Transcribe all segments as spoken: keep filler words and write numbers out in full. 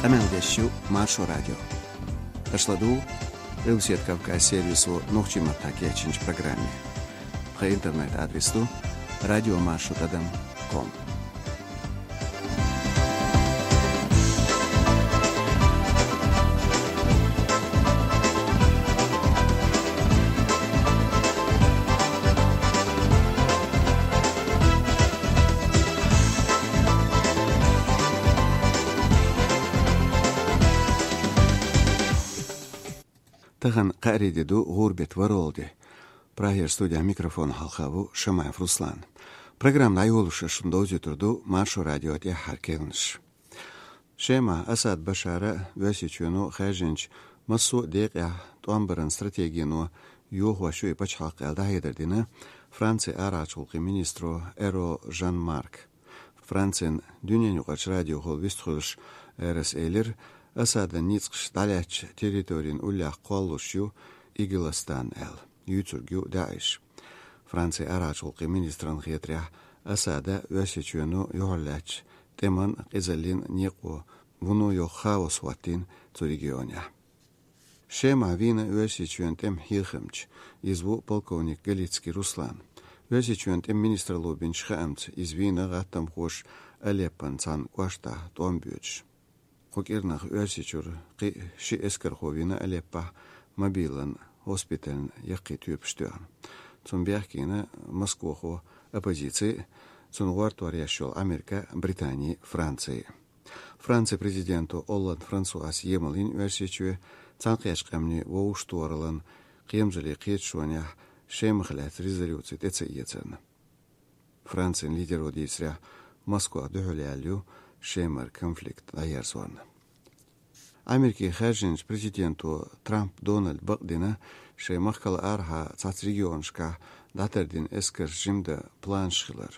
Амелдещу Маршо радио. Ашладу Русет Кавказ сервису Нохчи Матаки Чинч программе. По интернет-адресу радиомаршрутадам точка ком. Таган қаридеду ғурбет варолди. Прагер студия микрофон халхаву Шамаев Руслан. Программа айолуша шундози турду Маршо радио те харкелнш. Шема Асад Башара весичуну хажинч массу деқя туамбаран стратегияну юхвашу и пачхалк элдахидердина Франция арачулки министру Эро Жан-Марк. Францин дюненюгач радио хол вистхулш эрес эйлер Асада ницкш даляч территорин улях коллушю Игиластан эл. Ютургю Даиш. Франция арачулки министран хетрях Асада весичуну юхалляч теман қизалин нику вуну ё хаос ватин цу регионя. Шема вина весичуен тем хилхемч изву полковник Галицкий Руслан. Весичуен тем министр Лубинч хамц из вина гаттам хош Алеппан цан квашта томбюч. Кокирнах весичур қи ши эскерховина Алеппа мобилан госпиталь яқи тюбштуан. Цун бяхкина Москвахо оппозиции цун вартуар яшел Америка, Британии, Франции. Франция президенту Олланд Франсуас Емалин весичуе цанқяшқамни воуштуарлан қиемжали қиетшуаня шемхлят резолюции тецеецен. Францин лидеру дисря Москва духулялю шемар конфликт аярсуан. Америки хажинч президенту Трамп Дональд Бакдина шемахкал арха цац регионшка датардин эскер жимда планшхилар.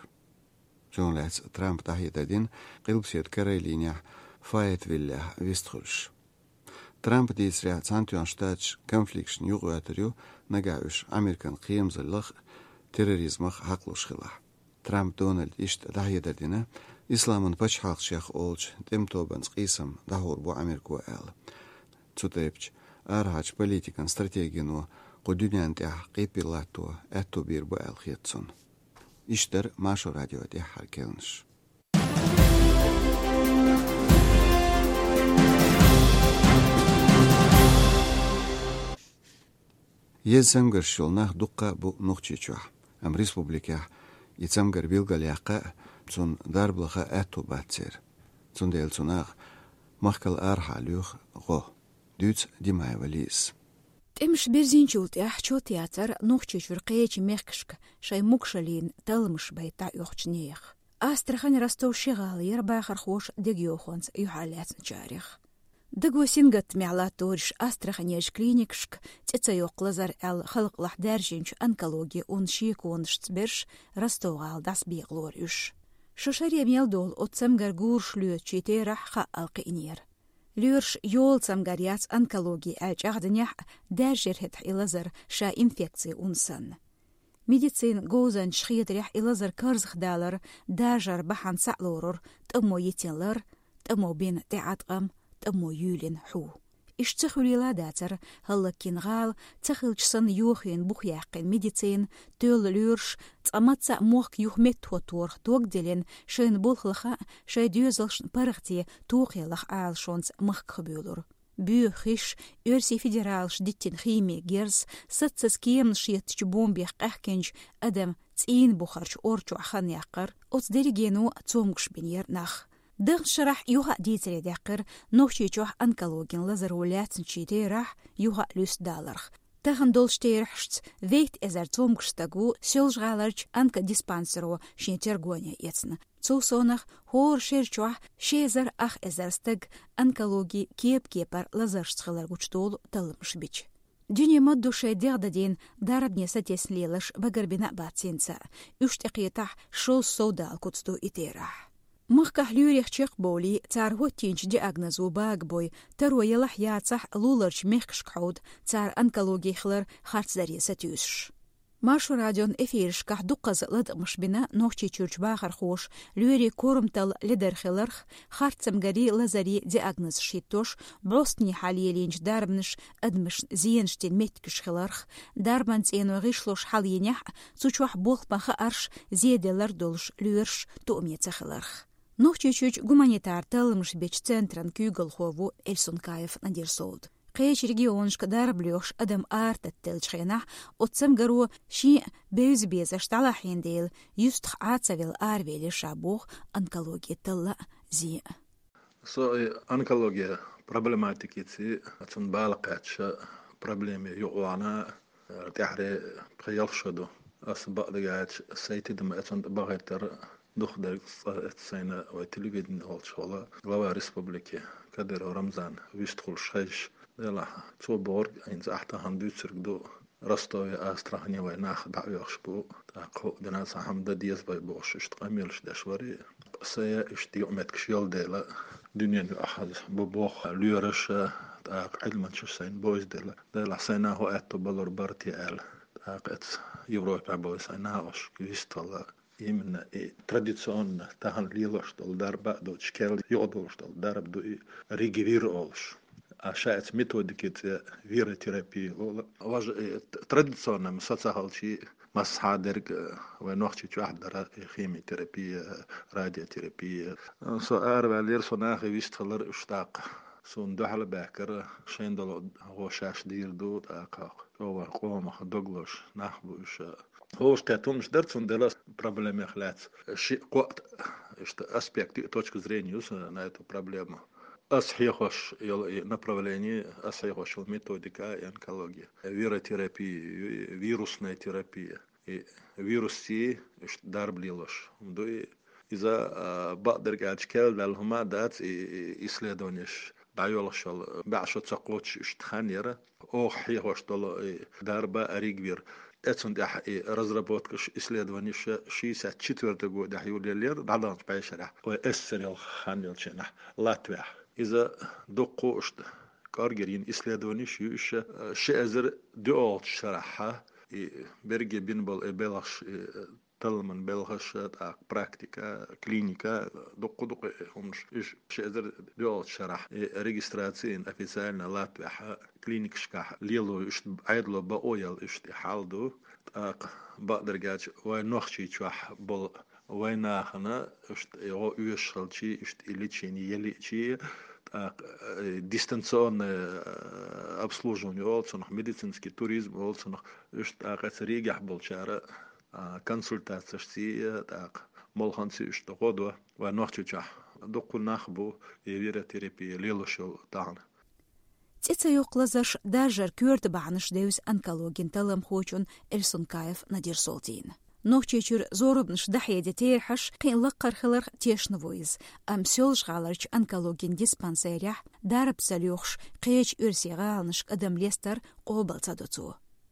Жонлац Трамп тахидадин қилбсет карайлиня Файтвилля вестхульш. Трамп дисря цантюан штач конфликшн югуатерю нагауш Американ қиемзаллах терроризмах хақлушхила. Трамп Дональд ишт тахидадина Исламын пачхалк шех олч темтобанс қисам дахурбу Америку эл. Цутепч архач политикан стратегину қудюнянтях қипилату әтту бирбу эл хетсун. Иштер Маршо радио де харкелнш. Еззангар шулнах дукка бу нухчичуа. Ам республика ицамгар билгаляққа цун дарблаха әтту батсер. Цун дейлцунах махкал архалюх го. Дюц димаева лис. Темш берзинчулт яхчо театр нухчичур қеечи мехкшк шай мукшалин талмыш байта юхчнех. Астрахань Ростов шигал ербахар хош дегьохонс юхаляцн чарих. Дагосингат мяла-ториш Астраханьяш клиникшк теца йоқлазар әл халықлах дәржинч онкология он шиеконш цберш Ростовғал дас бейглор үш. Шошаре мелдол отсамгар гуршлю читерах ха алқинер. Люрш йол цамгаряц онкология әлчағдынях дәржерхет илазар ша инфекция унсан. Медицин гозан шхиетрях илазар карзхдалар дәжар бахан саълорор тыммо етенлар тыммо бен театқам тыммо юлин ху. Иш цехулила датер халла кингал цехилчсан юхин бухяқин медицин төл люрш цаматса мох юхмет хотор тогделен шен булхлха шай дюзелш парахти тухелах алшонс махкхбюлур. Бю хиш өрси федералш диттин хими герс сатсас кем шиетч бомбих ахкенч адам цин бухарч орчу ахан яқар оц деригену цомгш бинер нах. Дых шарах юха дитре дякыр нохчичух онкологин лазарулятсн читерах юха люс даларх. Тахан долштейрхшц вейт эзар цомгштагу сёлжгаларч онкодиспансеру шинтергоня ецн. Цусонах хор шерчуах шезар ах эзарстаг онкологи кеп-кепар лазаршцхалар гучтол талымшбич. Дюне моддуше дердадин дарабне сатеслелаш багарбина бацинца. Үштекиетах шол соудал куцту итерах. Махках люрих чех боли цар хотинч диагнозу багбой тароялах яцах луларч мехкшкхуд цар онкологии хлар харцдари сатюсш. Машу радион эфиршках дукказ лыдмыш бина ногчи чурч бахар хош, люри корумтал лидерхиларх, харцам гари лазари диагноз шитош, бростни халиелинч дарбныш, адмыш зиенштин меткиш хиларх, дарбанц эну гишлош халиенях, цучвах болхбаха арш, зиеделар долш люерш туумеца хиларх. Ногчи чуч гуманитар талымш беч центран кюгал хову Эльсункаев надирсолд. Қейч регионшка дарблёш адам арта телчхена, отцам гару ши беуз беза штала хендел, юст хацавил арвели шабух онкология талла зи. So онкология проблематики ци ацун балқатш проблеми юғана тахре қиялшадо ас бадгач сайтидм ацун багатар духдар сайна ва телевидение олшола глава республики кадер рамзан вистхул шайш дела цоборг инз ахта хандуцргдо Ростове Астрахани войнах дa'yuxshbu taqo dana sahamda dies bay boş iştqamilş dashwari saya ishti umetksh yoldela dünyanı ahad bu box lürish taq ilmanch sayn bozdela dela sayna ho etto balor barti el taqet Европа boy sayna osh kvistala именно и традиционно тахан лилош дол дарба до чкел йодолш дол дарб до ригивир олш а шаец методики виротерапии важ традиционно социалчи масхадерг ونوختي واحد خيميوثيرابي راديوثيرابي سو ار فالير سوناخ ويستخلر اشتاق سون دحل باكر شيندل هو شاش دير دو تاق هو قوم دوغلوش نحبوش هوش تاتونش درцун дела проблемы хлят ши قوت что аспект точка зрения на эту проблему أصحيحوش направление أصحيحوش методика онкология виротерапия вирусная терапия и вирусы дарблилош мдой إذا بقدر قاعد كل لهما دات إسلادونيش بعيولشل بعشو تقوتش اشتخانيرة أو حيحوش طلع дарба أريجبير أتون ده разработкаш исследованиеш шестьдесят четвёртого года юлиер даданч байшара وأسريل خانيلشنا لاتвия إذا دقوشت كارجرين исследованиеш يش شأزر دول شرحها برجع بينبال بلغش تلمن بلغش تاع براكتيكا كلينيكا دق دق همش إيش شأزر دول شرح ريجستراتين أفيسالنا لاتвия كلينيك شكاح ليلو إيش عيدلو بأويل إيش تحالدو تاق بقدر جاج ونخشي تشوح بال ويناخنا إيش يو يشلشي إيش إليتشيني يليتشي дистанционное обслуживание, олцонах медицинский туризм, олцонах иш так рига болчара консультация си так молханси иш тогодо ва нохчича докул нахбу виротерапия лилошол тан Тица юклазаш дажар кюрт баныш деус онкологин талам хочун Эльсункаев надирсолтин. Нохчечур зоробныш дахеде терхаш қиынлық қархылар тешнывойыз. Амсел жғаларч онкологин диспансерях дарып салюхш қеч үрсеға алныш адамлестар қолбалца доцу.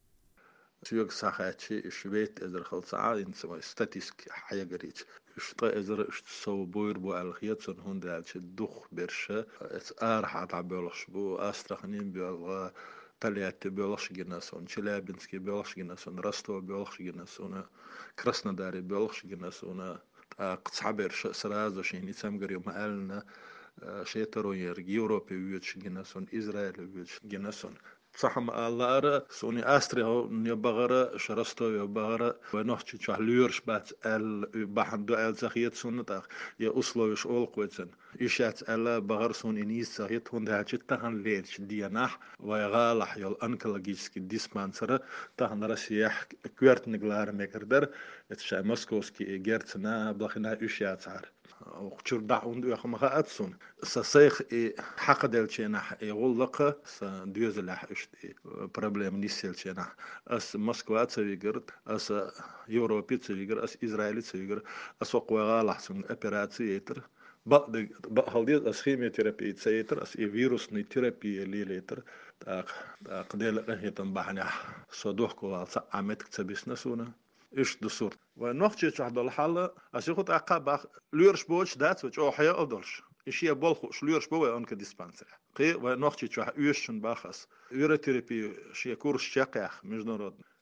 Сүйек сахачи швейт эзер халцаа инсма статистик хайгарич. Шта эзер шсо буйр бу алхиятсон хундалч дух берше эс арха табелш бу астрахнин бюлга Тольятти бюлгш генасон, Челябинский бюлгш генасон, Ростов бюлгш генасон, Краснодаре бюлгш генасон, قصعبر سرازو شيني تسمغريو مالنا شيترو ير Европе вьюч генасон, Израиль вьюч генасон. صحم الله سوني أستريو نيبغرة شرستو يبغرة ونحكي شو ليرش بات ال بحندو ال زخيت سنة يا أصلوش أول قوتن إيشات ال بغر سون إنيس زخيت هون ده هالشيء تهان ليش ديانح ويغالح يال أنكلاجيسكي ديسمانسرة تهان رسيح كويرت نقلار مكردر اتشا موسكوسكي جيرتنا بلخنا إيشات عار وقشر دعون دو يخم خاتسون سسيخ حق دلشينح يغلق سدوزلح اشتي проблем نيسلشينح اس موسكوا تسويغرت اس يوروبي تسويغر اس اسرائيل تسويغر اس وقواغالح سن اوبراتيتر بعد بحالديت اس خيميوثيرابي تسيتر اس فيروسني ثيرابي ليليتر تاق قديل رهيتن بحنا صدوخكو عمتك تبسنسونا إيش دسور ونوختي تحت الحالة أسيخوت أقابع ليرش بوش دات وش أو حياة أدلش إشي بالخوش ليرش بوه أنك ديسبانسر قي ونوختي تحت يوشن باخس يوريتيرابي شيء كورس شاقيخ مجنورد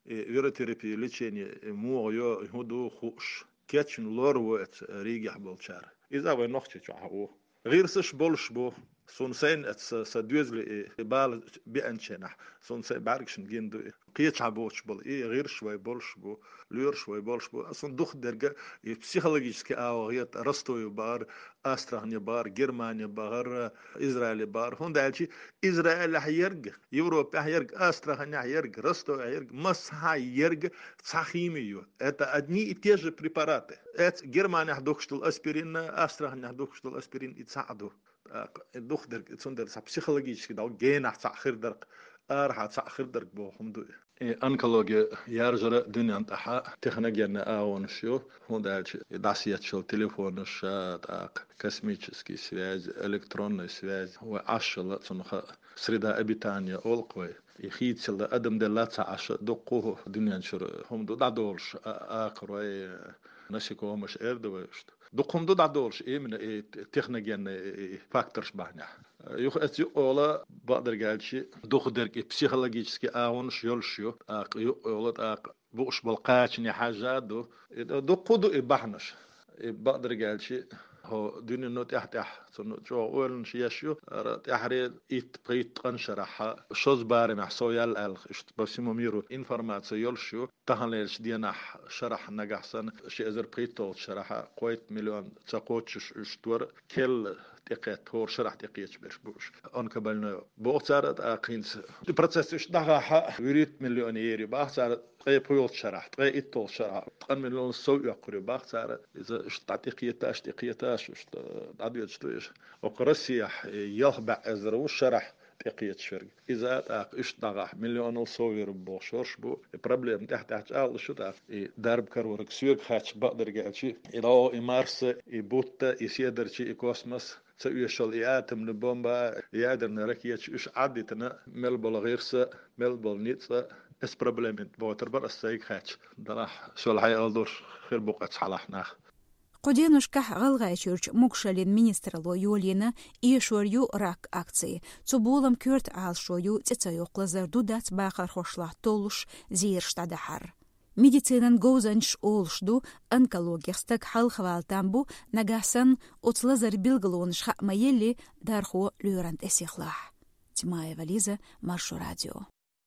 виротherapy лечение موغيو هدو خوش كاتشن لوروت ريجح بالشار إذا وين نختي تعهو غير سش بولش بو سونسين اتس سدوزلي بال بانشنح سونسين باركشن جندو قيتش عبوش بل اي غير شوي بولش بو لور شوي بولش بو اصلا دوخ درجه بسيكولوجيسكي او هي رستو بار استراليا بار جرمانيا بار اسرائيل بار هون دالشي اسرائيل هيرج يوروب هيرج استراليا هيرج رستو هيرج مس هيرج صحيميو это одни и те же препараты это Германия دوخشتل اسبرين استراليا دوخشتل اسبرين يتساعدوا دوخ درك تندر психологически дал генах сахир درك ارح سахир درك بو حمدو انكولوجي يارجر دنيا انتحا техногенная اون شو هون دالش داسيات شو تليفون شات космический связь электронная связь هو عشل صنخ سريدا ابيتانيا اولقوي يخيتل ادم دلات عش دقوه دنيا شر هم دو دادولش اقروي نشكو مش اردوشت دقهم دو دادولش اي من техноген فاكتورش بحنا يخ ات يقولا بقدر قالشي دوخ درك психологически اونش يلشيو اق يقولت اق بوش بالقاچني حاجه دو دقودو بحنش بقدر قالشي هو دنيا نوت يحتح سنو جو اولن شيشيو تحري ات بريت قنشرح شوز باري مع سويال الخ اشت بسمو ميرو انفورماتسيو يلشيو تهنلش دينح شرح نجحسن شي ازر بريتول شرح قويت مليون تقوتش اشتور كل تقيت هو شرح تقيتش برش بوش اون قبلنا بوصارت اقينس البروسيس اش دغح وريت مليونيري باصار قي بيول شرح قي اتول شرح قن مليون سو يقري باصار اذا اش تعتقيتاش تقيتاش اش داديش تويش وقرسيح يلبع ازر وشرح تقيت شرق إذا تاق إيش دغح مليون صوير بوشورش بو البروبلم تحت تحت آل شو تاق درب كرورك سوق خاتش بقدر قالشي إلى إمارس يبوت يسيدر شيء كوسموس سيشل ياتم نبومبا يادر نركيتش إيش عدتنا ملبل غيرسة ملبل نيتسة إس بروبلم بوتر برس سيق خاتش دراح شو الحي ألدور خير بوقت صلاحناخ قدينوشكح غلغايشورج مكشلين министрло يولينا إيشوريو راك акции. Цубулам кёрт алшою цецаюк лазарду дат бахар хошлах толуш зирштадахар. Медицинан гоузанш олшду онкологиястак хал хвалтамбу нагасан оцлазар билгалонш хакмаели дархо люрант эсихлах. Тимаева Лиза, Маршу радио.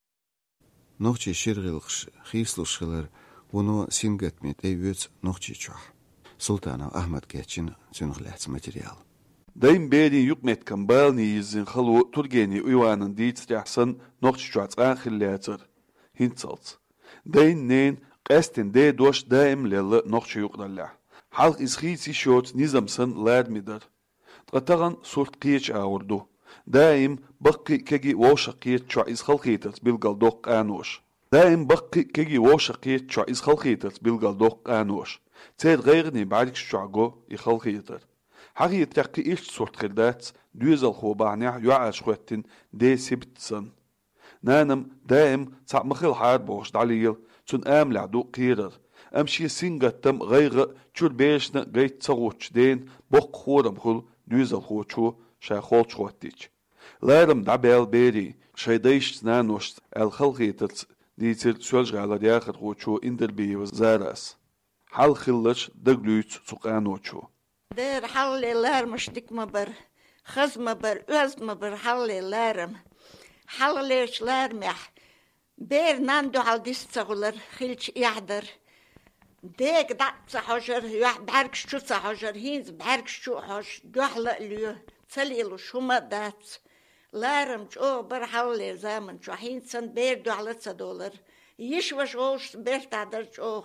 Нохчи ширгилгш хислушхилер уно сингатмет эйвец нохчи чух. Султанов Ахмад Кетчин цюнглэц материал. Дайм бери юкмет камбални изин халу тургени уйванан дийцряхсан нохччуацган хиллязер. Хинцалц. Дайн нен قاستن دي دوش دائم للا نقش يقدر حلق إسخيتي شوت نظامسن لاد مدر تقطغن صورت قيتش آوردو دائم بقي كجي ووشقيت شو إسخلقيتت بالقل دوق آنوش دائم بقي كجي ووشقيت شو إسخلقيتت بالقل دوق آنوش تيد غيرني بعدك شعقو يخلقيتر حقي يترقي إيش صورت خلدات دوزل خوبانيح يعاش خوتن دي سبتسن نانم دائم تعمخيل حاد بوش دعليل تون آملع دو قيرر أمشي سنغتم غير تشور بيشنا غيت صغوش دين بوق خورم خل دوزل خوشو شا خول شواتيش لارم دعبال بيري شاي دايش نانوش الخلقيتت ديتر سولج على دياخد خوشو اندر بيو زاراس حال خلش دقلويت سقانوشو دير حالي لارم اشتك مبر خز مبر اوز مبر حالي لارم حاليش لارمح بير ناندو على ديستغلر خلش يحضر ديك دعت صحجر يح بحرك شو صحجر هينز بحرك شو حش دوحلق ليو تسليلو شو ما دات لارم جو برحولي زامن شو هينسن بير دو على دولار يشوش غوش بير تعدر جوخ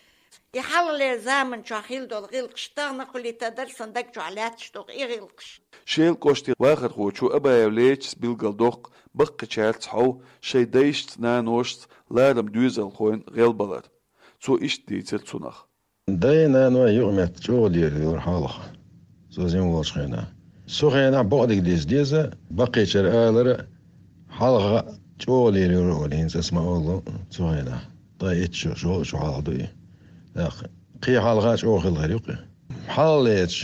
يحلل زامن شو خيل دول غيلقش تاغنا قولي تدر صندق شو علاتش دوغ إيغيلقش شيل قوشتي واخد خوشو أبا يوليتش بيلقل دوغ بقى شارت حو شي دايشت نانوشت لارم دوزل خوين غيل بلد سو إشت ديتر تسونخ داينا نوا يغمت جو دير دور حالخ سو زين والش خينا سو خينا بقدك ديز ديزة بقى شر آلر حالخ جو دير يولين سسما أولو سو خينا طايت شو شو شو حال دوي قي حالغاش أو خل غريق حاليتش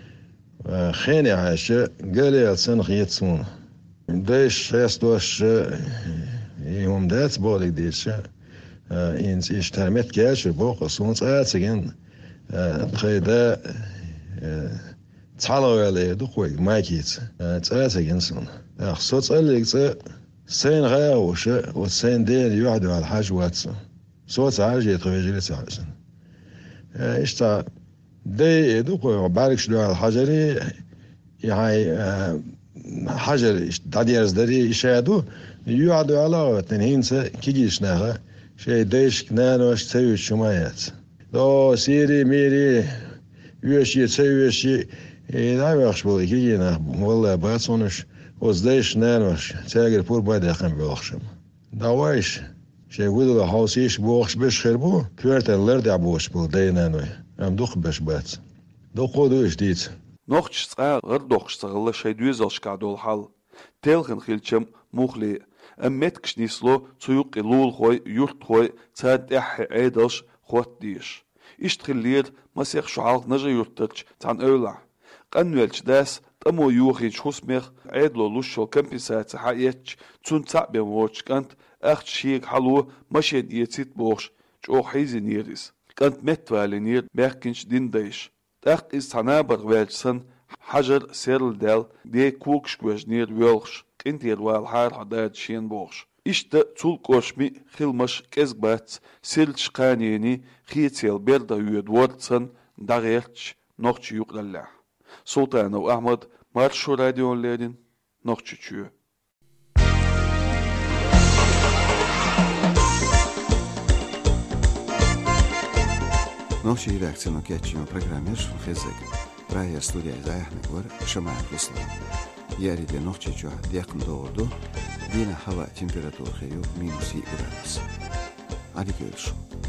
خيني عاش قالي السن خيتسون دايش فاس دوش يوم دات بولك ديش إنس إشترمت كاشر بوق صونس آتسجن تخيدا تعالوا عليه دقوي ما كيت تآتسجن صون أخصوص اللي سين غير وش والسين دير يعدوا على الحاج واتسون صوت عاجي تغيجي تعرسن إشتا دي دقوي بارك شلو على الحجري يعني حجر تعديرز دري يشاهدوا يعدوا على تنهين كيجيش ناها شيء ديش كنانوش تسوي شمايات لو سيري ميري يوشي تسوي يوشي لا يخش بولي كيجينا والله باتسونش وزديش نانوش تاجر بور بايد يقم بوخشم دوايش شيء ودو حوسيش بوخش بش خربو بيرت اللرد عبوش بول دي نانوي ام دوخ بش بات دوخو دوش ديت نوخش صغار غير دوخش صغلا شي دوزل شكادول حال تلخن خيلچم موخلي امتكش نيسلو تسوق لول خوي يورت خوي تاد اح عيدش خوت ديش اشتخلير مسيخ شعال نجا يورتش تان اولع قنولش داس تمو يوخي شوسميخ عيدلو لوشو كمبيسات حايتش تون تعبي موش كانت اخت شيك حلو مشين يتيت بوش جو حيزي نيريس كانت متوالي نير ميخكنش دين دايش تاق إز تنابر والجسن حجر سيرل دال دي كوكش كوجنير ويلخش كنتير والحار حداد شين بوش إشتا تول كوشمي خلمش كزبات سيرلش قانيني خيتيل بردا يود وردسن داغيرتش نوخش يقلالله سلطان و أحمد مارشو راديو ليدين نوخش تشيو Новшие реакции на кетчину программиш хезек. Рая студия заяхны гор шамаят вислам. Яри де новче чуа дякн доорду. Дина хава температура хею минус и градус. Ади görüşürüz.